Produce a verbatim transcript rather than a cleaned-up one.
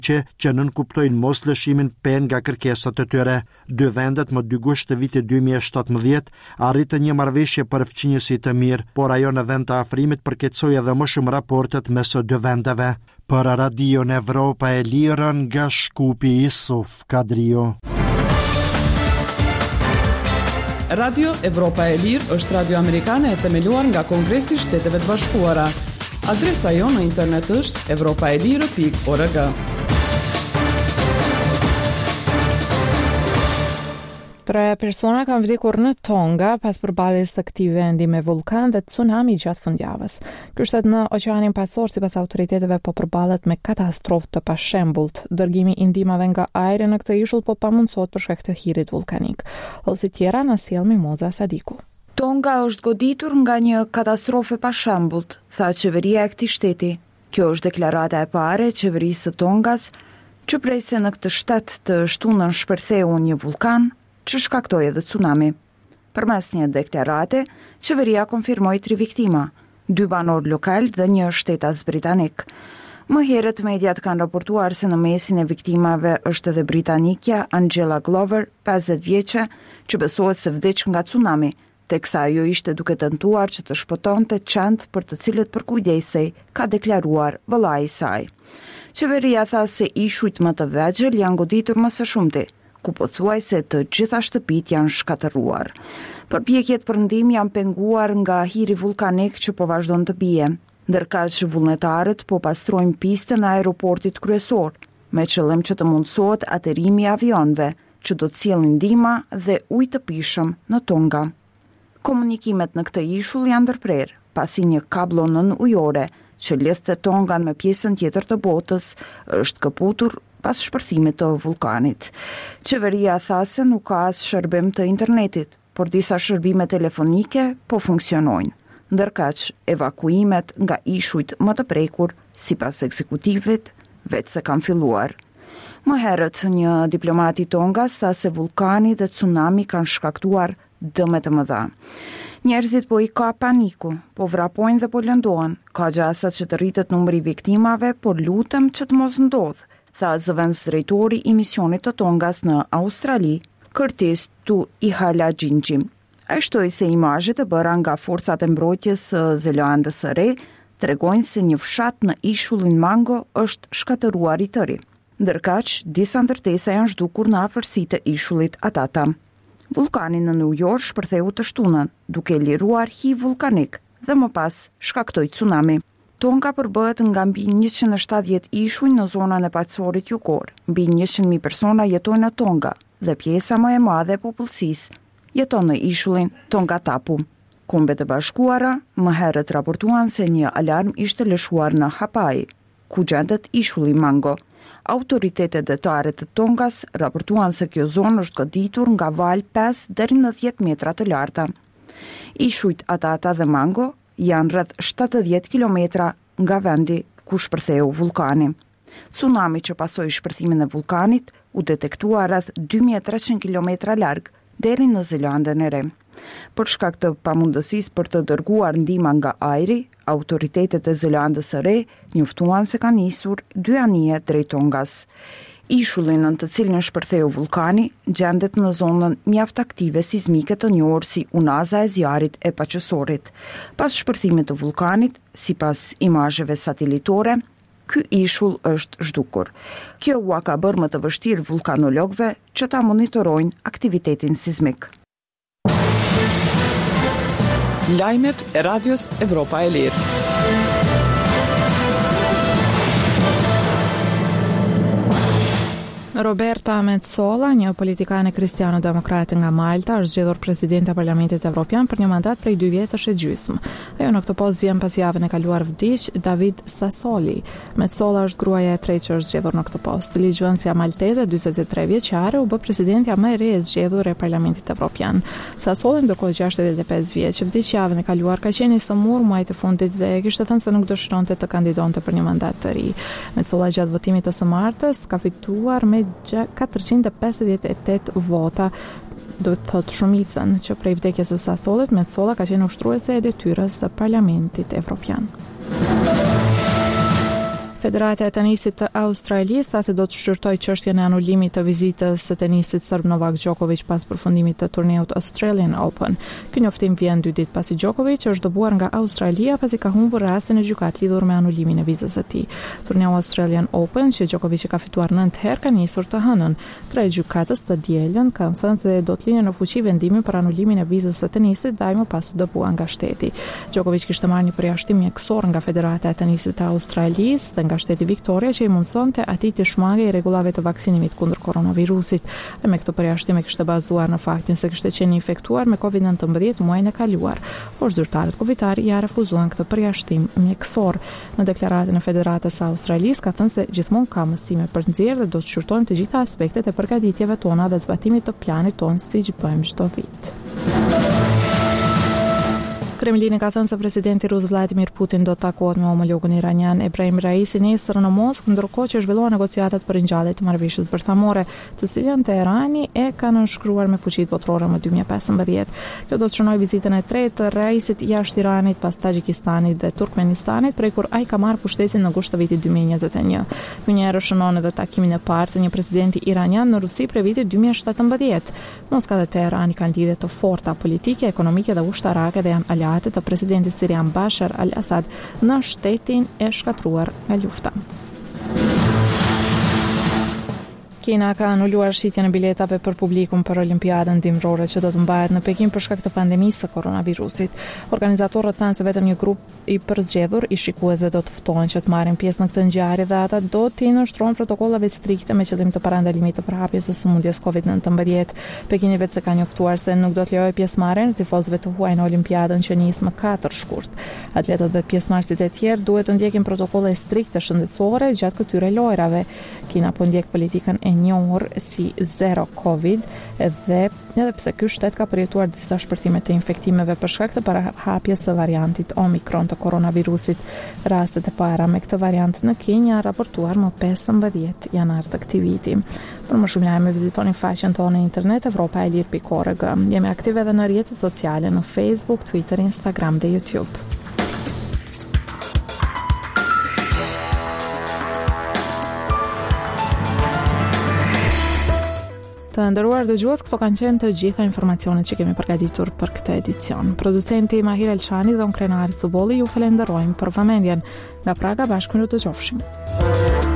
që që nënkuptojnë mos lëshimin pen nga kërkesat e tyre. Dy vendet më dy gusht të vitit dy mijë e shtatëmbëdhjetë arritën një marrëveshje për fqinjësi të mirë, por ajo në vend të afrimit përkeçoi edhe më shumë raportet mes së dy vendeve. Për Radio Evropa e Lirë nga Shkupi Isuf Kadrio. Radio Evropa e Lirë është radio amerikane e themeluar nga Kongresi i Shteteve të Bashkuara. Adresa jonë në internet është evropaelire pikë org. Tre persona kanë vdekur në Tonga pas përballjes së këtij vendi me vulkan dhe tsunami gjatë fundjavës. Ky shtet në Oqeanin Pacor sipas autoriteteve po përballet me katastrofë të pashembullt. Dërgimi i ndihmave nga ajri në këtë ishull po pamundsohet për shkak të hirit vulkanik. Ose tjera na sjell Mimoza Sadiku. Tonga është goditur nga një katastrofë pa shembull, tha qeveria e këtij shteti. Kjo është deklarata e parë e qeverisë së Tongas, që prej se në këtë shtet të shtunën shpërtheu një vulkan që shkaktoi edhe tsunami. Përmes një deklarate, qeveria konfirmoi tri viktima, dy banor lokal dhe një shtetas britanik. Më herët mediat kanë raportuar se në mesin e viktimave është edhe britanikja Angela Glover, pesëdhjetë vjeçe, që besohet se vdiq nga tsunami, teksa ajo ishte duke tentuar që të shpëtonte qend për të cilët përkujdesej, ka deklaruar vëllai i saj. Qeveria tha se ishujt më të vegjël janë goditur më së shumti, ku pothuajse të gjitha shtëpit janë shkatëruar. Përpjekjet për ndihmë janë penguar nga hiri vulkanik që po vazhdon të bie, ndërkaq që vullnetarët po pastrojnë pistën e aeroportit kryesor, me qëllim që të mundësohet aterimi i avionëve, që do të sjellin ndihmë dhe ujë të pishëm në Tonga. Komunikimet në këtë ishull janë ndërprer, pasi një kablo nën ujore që lidh të Tongan me pjesën tjetër të botës është kaputur pas shpërthimit të vulkanit. Qeveria tha se nuk ka as shërbim të internetit, por disa shërbime telefonike po funksionojnë, ndërkaq evakuimet nga ishujt më të prekur, sipas ekzekutivit, vetë se kanë filluar. Më herët, një diplomat i Tongas tha se vulkani dhe tsunami kanë shkaktuar dëme të mëdha. Njerëzit po i ka paniku, po vrapojnë dhe po lëndohen, ka gjasa që të rritet numri i viktimave, por lutem që të mos ndodh, tha zëvendësdrejtori i misionit të Tongas në Australi, Curtis Tu Ihala Gjingji. Ai shtoi se imazhet e bëra nga forcat e mbrojtjes së Zelandës së Re tregojnë se një fshat në ishullin Mango është shkatëruar i tëri. Ndërkaq, disa ndërtesa janë zhdukur në afërsitë të ishullit Atata. Vulkani në New York shpërtheu të shtunën, duke liruar hi vulkanik dhe më pas shkaktoi tsunami. Tonga përbëhet nga mbi njëqind e shtatëdhjetë ishuj në zonën e Pacorit jugor. Mbi njëqind mijë persona jetojnë në Tonga dhe pjesa më e madhe e popullsisë jeton në ishullin Tongatapu. Kombet e Bashkuara më herët raportuan se një alarm ishte lëshuar në Hapai, ku gjendet ishulli Mango. Autoritetet detare të Tongas raportuan se kjo zonë është goditur nga val pesë deri në dhjetë metra të larta. Ishujt Atata dhe Mango janë rreth shtatëdhjetë kilometra nga vendi ku shpërtheu vulkani. Tsunami që pasoi shpërthimin e vulkanit u detektua rreth dy mijë e treqind kilometra larg deri në Zelandën e Re. Për shkak të pamundësisë për të dërguar ndihmë nga ajri, autoritetet e Zelandës së Re njoftuan se ka nisur dy anije drejt Tongas. Ishullin në të cilin shpërtheu vulkani gjendet në zonën mjaft aktive sismike të njohur si unaza e zjarit e paqësorit. Pas shpërthimit të vulkanit, sipas imazheve satelitore, ky ishull është zhdukur. Kjo u ka bërë më të vështirë vulkanologëve që ta monitorojnë aktivitetin sismik. Lajmet e Radios Evropa e Lirë. Roberta Metsola, një politikane kristiano-demokrate nga Malta, është zgjedhur presidente e Parlamentit Evropian për një mandat prej dy vjetësh e gjysmë. Ajo në këtë postë vjen pas javën e kaluar vdiq David Sassoli. Metsola është gruaja e tretë që është zgjedhur në këtë postë. Ligjvënësja malteze, dyzet e tre vjeçare, u bë presidentja më e re e zgjedhur e Parlamentit Evropian. Sassoli, ndërkohë gjashtëdhjetë e pesë vjeç, vdiq javën e kaluar, ka qenë i sëmurë muajit e fundit dhe kishte thënë se nuk dëshironte të kandidonte për një mandat të ri. Metsola gjatë votimit të së martës ka fituar me katërqind e pesëdhjetë e tetë vota, do të thotë shumicën, që prej vdekjes së Sassolit, Metsola ka qenë ushtruese e detyrës së Parlamentit Evropian. Federata e Tenisit të Australisë tha se do të shqyrtojë çështjen e anulimit të vizitës së tenisit serb Novak Djokovic pas përfundimit të turneut Australian Open. Ky njoftim vjen dy ditë pasi Djokovic është dëbuar nga Australia pasi ka humbur rastin e gjykatë lidhur me anulimin e vizës së tij. Turneu Australian Open, që Djokovic e ka fituar nëntë herë, ka nisur të hënën. Tre gjykatës të dielën kanë thënë se do të linë në fuqi vendimin për anulimin e vizës së tenisit dhe ai më pas u dëbuar nga shteti. Djokovic kishte marrë një përjashtim mjekësor nga Federata e Tenisit të Australisë dhe nga shteti Victoria që i mundsonte atij të shmangej rregullave të vaksinimit kundër koronavirusit. Dhe me këtë përjashtim e kishte bazuar në faktin se kishte qenë infektuar me covid nineteen muajin e kaluar, por zyrtarët covidar ja refuzuan këtë përjashtim mjekësor. Në deklaratën e Federatës së Australisë ka thënë se gjithmonë ka mësime për të nxjerrë dhe do të shqyrtojmë të gjitha aspektet e përgatitjeve tona dhe zbatimit të planit tonë siç bëjmë çdo vit. Kremlini ka thënë se presidenti rus Vladimir Putin do të takohet me homologun iranian Ebrahim Raisi nesër në Moskë, ndërkohë që zhvillohen negociatat për ringjallje të marrëveshjes bërthamore, të cilën Teherani e ka nënshkruar me fuqitë botërore më dy mijë e pesëmbëdhjetë. Kjo do të shënojë vizitën e tretë të Raisit jashtë Iranit, pas Tajikistanit dhe Turkmenistanit, prej kur ai ka marrë pushtetin në gusht të vitit dy mijë e njëzet e një. Ky njëherë shënon edhe takimin e parë të një presidenti iranian në Rusi prej vitit dy mijë e shtatëmbëdhjetë. Moska dhe Teherani kanë lidhje të forta politike, ekonomike dhe ushtarake dhe janë të presidentit sirian Bashar al-Assad në shtetin e shkatruar nga lufta. Kina ka anuluar shitjen e biletave për publikun për Olimpiadën dimrore që do të mbahet në Pekin për shkak të pandemisë së koronavirusit. Organizatorët thanë se vetëm një grup i përzgjedhur i shikuesve do të ftohen që të marrin pjesë në këtë ngjarje dhe ata do të nënshtrohen protokollave strikte me qëllim të parandalimit të përhapjes së sëmundjes covid nineteen. Pekini vetë se ka njoftuar se nuk do të lejojë pjesëmarrjen e tifozëve të huaj në Olimpiadën që nis më katër shkurt. Atletët dhe pjesëmarrësit e tjerë duhet të ndjekin protokolle strikte shëndetësore gjatë këtyre lojrave. Kina po ndjek politikën e njohur si Zero Covid dhe edhe pse ky shtet ka përjetuar disa shpërthime të infektimeve për shkak të parahapjes së variantit Omicron të koronavirusit. Rastet e para me këtë variant në Kinja raportuar më pesëmbëdhjetë janar të këtij viti. Për më shumë lajme vizitoni faqen tonë në internet europa e lirë pikë org. Jemi aktive edhe në rrjetet sociale në Facebook, Twitter, Instagram dhe YouTube. Të nderuar dëgjues, këto kanë qenë të gjitha informacionet që kemi përgatitur për këtë edicion. Producenti Mahir Elçani dhe unë Krenari Cubolli ju falenderojmë për vëmendjen. Nga Praga bashkë në të qofshim.